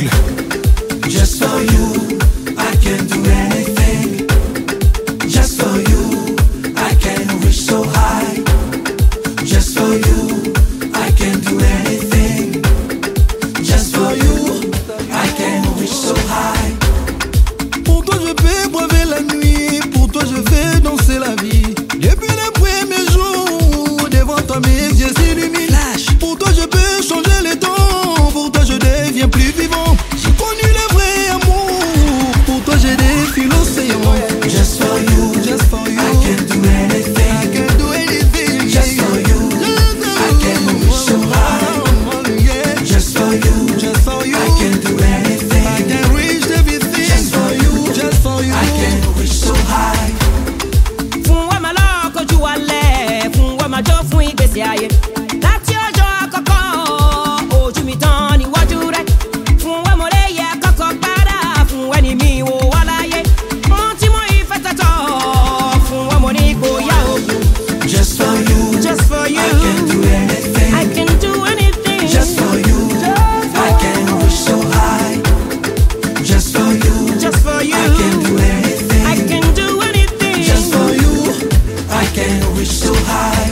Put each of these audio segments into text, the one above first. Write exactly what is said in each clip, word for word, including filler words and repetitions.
l'aveugle. Just for you, I can do anything. Just for you, I can reach so high. Just for you, I can do anything. Just for you, I can reach so high. Pour toi je vais braver la nuit, pour toi je vais danser la vie. Depuis les premiers jours, devant toi mes yeux s'illuminent. Pour toi je peux changer les temps, pour toi je deviens plus vivant. J'ai connu le vrai amour, pour toi j'ai défié l'océan. Just for you, just for you, I can do anything. I can do anything. Just for you, I can reach so high. Just for you, just for you, I can do anything. I can reach everything. Just for you, just for you, I can reach so high. Fún wa máa lọ kojú alẹ́, fún wa máa jó fún ìgbésí ayé. Láti ọjọ́ àkọ́kọ́, ojú mi tán níwájú rẹ̀. Fún wa mo lè yẹ kọ́kọ́ padà, fún ẹni mi wò wá láyé. Mo ti mọ ìfẹ́ tẹ̀tọ̀, fún wa mo ní kò yá ogun. Just for you, Just for you, I can do anything. I can do anything. Just for you, Just I can reach so high. Just for you, Just for you, I can do anything. I can do anything. Just for you, I can reach so high.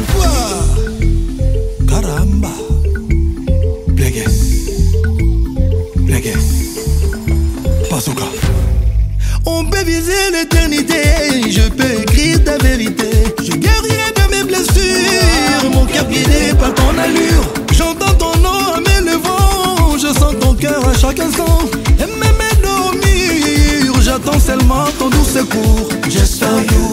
Caramba. Blegues. Blegues. Bazooka. On peut viser l'éternité, je peux écrire ta vérité. Je guérirai de mes blessures, mon cœur guidé par ton allure. J'entends ton nom à mes levants, je sens ton cœur à chaque instant. Et même dormir, j'attends seulement ton doux secours. Just for you,